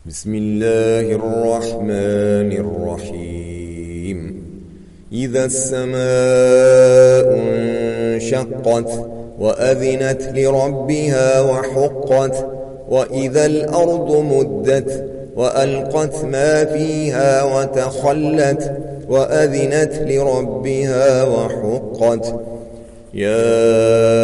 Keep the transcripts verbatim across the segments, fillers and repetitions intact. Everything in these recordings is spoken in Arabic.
بسم الله الرحمن الرحيم إذا السماء انشقت وأذنت لربها وحقت وإذا الأرض مدت وألقت ما فيها وتخلت وأذنت لربها وحقت يا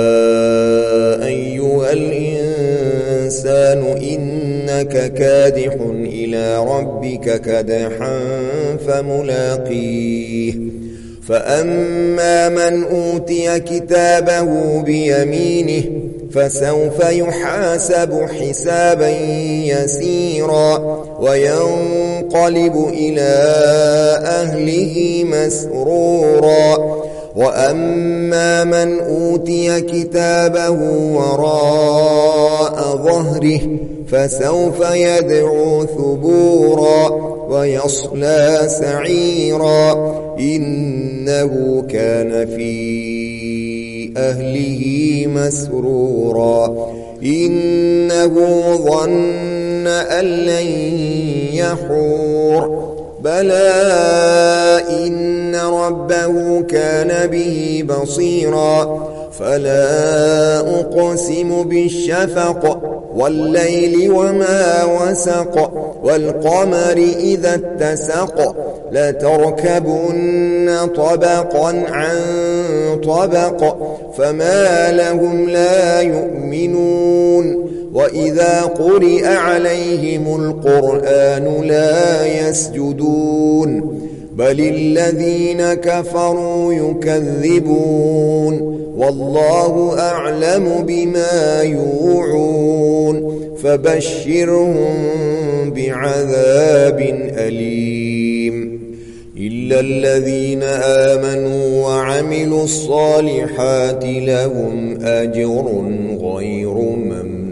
أيها الإنسان إنك كادح إلى ربك كدحا فملاقيه فأما من أوتي كتابه بيمينه فسوف يحاسب حسابا يسيرا وينقلب إلى أهله مسرورا وأما من أوتي كتابه وراء ظهره فسوف يدعو ثبورا ويصلى سعيرا إنه كان في أهله مسرورا إنه ظن أن لن يحور بلى إن ربه كان به بصيرا فلا أقسم بالشفق والليل وما وسق والقمر إذا اتسق لتركبن طبقا عن طبق فما لهم لا يؤمنون وإذا قرئ عليهم القرآن لا يسجدون بل الذين كفروا يكذبون والله أعلم بما يوعون فبشرهم بعذاب أليم إلا الذين آمنوا وعملوا الصالحات لهم أجر غير ممنون.